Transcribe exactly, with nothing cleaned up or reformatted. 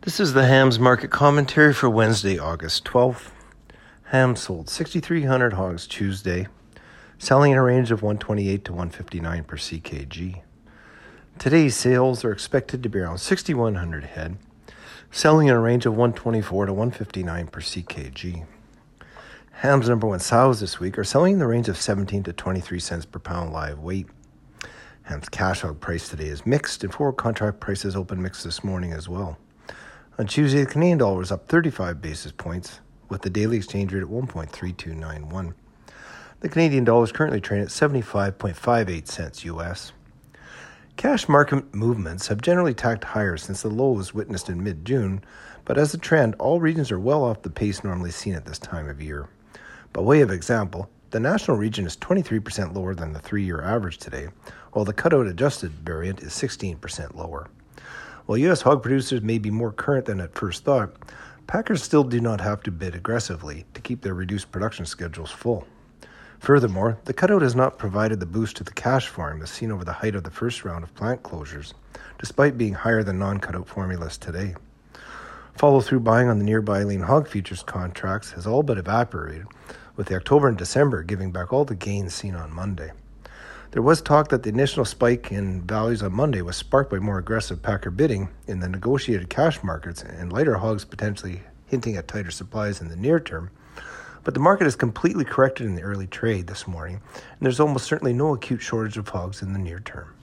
This is the hams market commentary for Wednesday, August twelfth. Ham sold six thousand three hundred hogs Tuesday, selling in a range of one twenty-eight to one fifty-nine per C K G. Today's sales are expected to be around six thousand one hundred head, selling in a range of one twenty-four to one fifty-nine per C K G. Ham's number one sows this week are selling in the range of seventeen to twenty-three cents per pound live weight. Ham's cash hog price today is mixed, and forward contract prices open mixed this morning as well. On Tuesday, the Canadian dollar was up thirty-five basis points, with the daily exchange rate at one point three two nine one. The Canadian dollar is currently trading at seventy-five point five eight cents U S. Cash market movements have generally tacked higher since the lows witnessed in mid-June, but as a trend, all regions are well off the pace normally seen at this time of year. By way of example, the national region is twenty-three percent lower than the three-year average today, while the cutout adjusted variant is sixteen percent lower. While U S hog producers may be more current than at first thought, packers still do not have to bid aggressively to keep their reduced production schedules full. Furthermore, the cutout has not provided the boost to the cash farm as seen over the height of the first round of plant closures, despite being higher than non-cutout formulas today. Follow-through buying on the nearby lean hog futures contracts has all but evaporated, with the October and December giving back all the gains seen on Monday. There was talk that the initial spike in values on Monday was sparked by more aggressive packer bidding in the negotiated cash markets and lighter hogs potentially hinting at tighter supplies in the near term. But the market has completely corrected in the early trade this morning, and there's almost certainly no acute shortage of hogs in the near term.